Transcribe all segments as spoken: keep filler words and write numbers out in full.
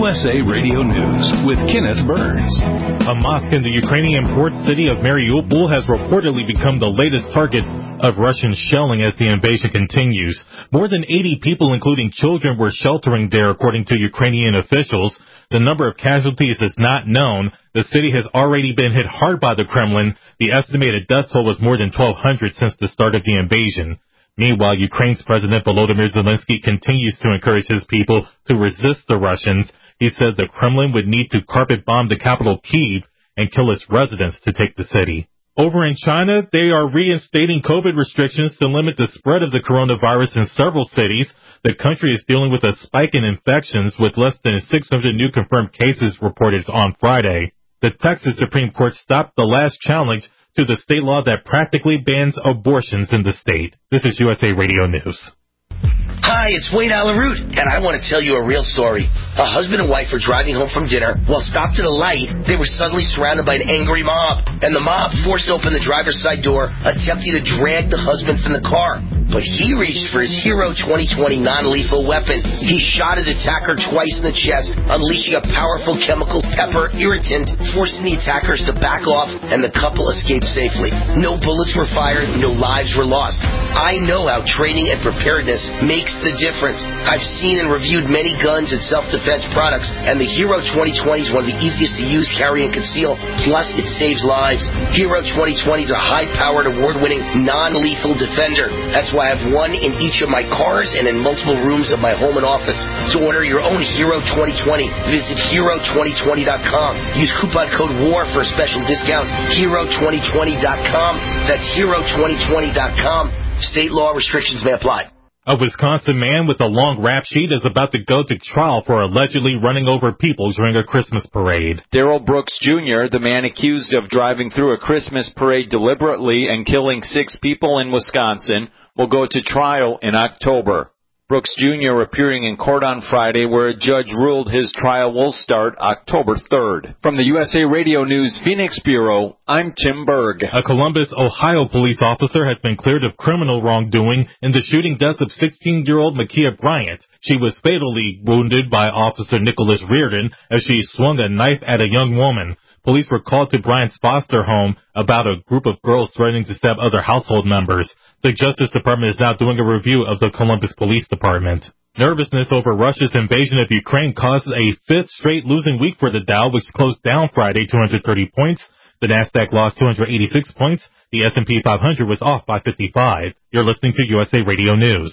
S A Radio News with Kenneth Burns. A mosque in the Ukrainian port city of Mariupol has reportedly become the latest target of Russian shelling as the invasion continues. More than eighty people, including children, were sheltering there, according to Ukrainian officials. The number of casualties is not known. The city has already been hit hard by the Kremlin. The estimated death toll was more than twelve hundred since the start of the invasion. Meanwhile, Ukraine's President Volodymyr Zelensky continues to encourage his people to resist the Russians. He said the Kremlin would need to carpet bomb the capital Kyiv and kill its residents to take the city. Over in China, they are reinstating COVID restrictions to limit the spread of the coronavirus in several cities. The country is dealing with a spike in infections with less than six hundred new confirmed cases reported on Friday. The Texas Supreme Court stopped the last challenge to the state law that practically bans abortions in the state. This is U S A Radio News. Hi, it's Wayne Allen Root, and I want to tell you a real story. A husband and wife were driving home from dinner. While stopped at a light, they were suddenly surrounded by an angry mob, and the mob forced open the driver's side door, attempting to drag the husband from the car. But he reached for his Hero twenty twenty non-lethal weapon. He shot his attacker twice in the chest, unleashing a powerful chemical pepper irritant, forcing the attackers to back off, and the couple escaped safely. No bullets were fired, no lives were lost. I know how training and preparedness makes the difference. I've seen and reviewed many guns and self-defense products, and the Hero twenty twenty is one of the easiest to use, carry, and conceal. Plus, it saves lives. Hero twenty twenty is a high-powered, award-winning, non-lethal defender. That's why I have one in each of my cars and in multiple rooms of my home and office. To order your own Hero twenty twenty, visit hero twenty twenty dot com. Use coupon code WAR for a special discount. hero twenty twenty dot com. That's hero twenty twenty dot com. State law restrictions may apply. A Wisconsin man with a long rap sheet is about to go to trial for allegedly running over people during a Christmas parade. Darrell Brooks Junior, the man accused of driving through a Christmas parade deliberately and killing six people in Wisconsin, will go to trial in October. Brooks Junior appearing in court on Friday, where a judge ruled his trial will start October third. From the U S A Radio News Phoenix Bureau, I'm Tim Berg. A Columbus, Ohio police officer has been cleared of criminal wrongdoing in the shooting death of sixteen-year-old Makia Bryant. She was fatally wounded by Officer Nicholas Reardon as she swung a knife at a young woman. Police were called to Bryant's foster home about a group of girls threatening to stab other household members. The Justice Department is now doing a review of the Columbus Police Department. Nervousness over Russia's invasion of Ukraine caused a fifth straight losing week for the Dow, which closed down Friday two hundred thirty points. The Nasdaq lost two hundred eighty-six points. The S and P five hundred was off by fifty-five. You're listening to U S A Radio News.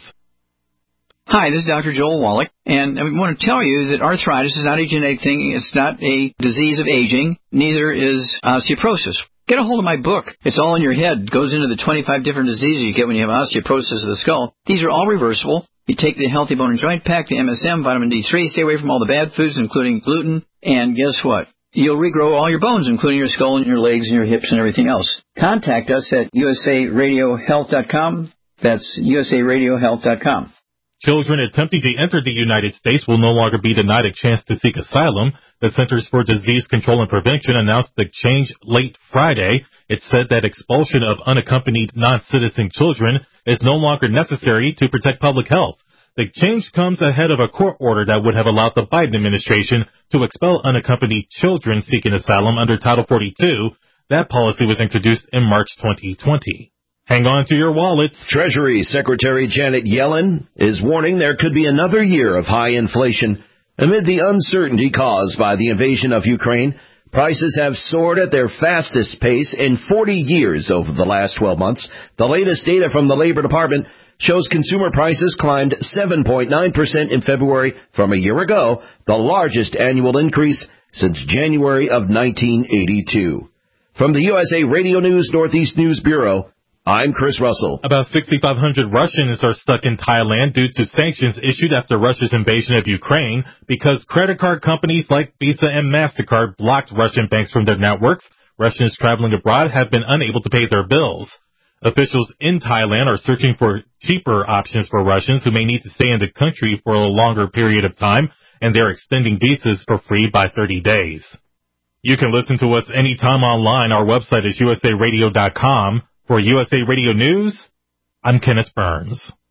Hi, this is Doctor Joel Wallach, and I want to tell you that arthritis is not a genetic thing. It's not a disease of aging. Neither is osteoporosis. Get a hold of my book. It's all in your head. It goes into the twenty-five different diseases you get when you have osteoporosis of the skull. These are all reversible. You take the Healthy Bone and Joint Pack, the M S M, vitamin D three, stay away from all the bad foods, including gluten, and guess what? You'll regrow all your bones, including your skull and your legs and your hips and everything else. Contact us at U S A radio health dot com. That's U S A radio health dot com. Children attempting to enter the United States will no longer be denied a chance to seek asylum. The Centers for Disease Control and Prevention announced the change late Friday. It said that expulsion of unaccompanied non-citizen children is no longer necessary to protect public health. The change comes ahead of a court order that would have allowed the Biden administration to expel unaccompanied children seeking asylum under Title forty-two. That policy was introduced in March twenty twenty. Hang on to your wallets. Treasury Secretary Janet Yellen is warning there could be another year of high inflation. Amid the uncertainty caused by the invasion of Ukraine, prices have soared at their fastest pace in forty years over the last twelve months. The latest data from the Labor Department shows consumer prices climbed seven point nine percent in February from a year ago, the largest annual increase since January of nineteen eighty-two. From the U S A Radio News Northeast News Bureau, I'm Chris Russell. About sixty-five hundred Russians are stuck in Thailand due to sanctions issued after Russia's invasion of Ukraine because credit card companies like Visa and MasterCard blocked Russian banks from their networks. Russians traveling abroad have been unable to pay their bills. Officials in Thailand are searching for cheaper options for Russians who may need to stay in the country for a longer period of time, and they're extending visas for free by thirty days. You can listen to us anytime online. Our website is U S A radio dot com. For U S A Radio News, I'm Kenneth Burns.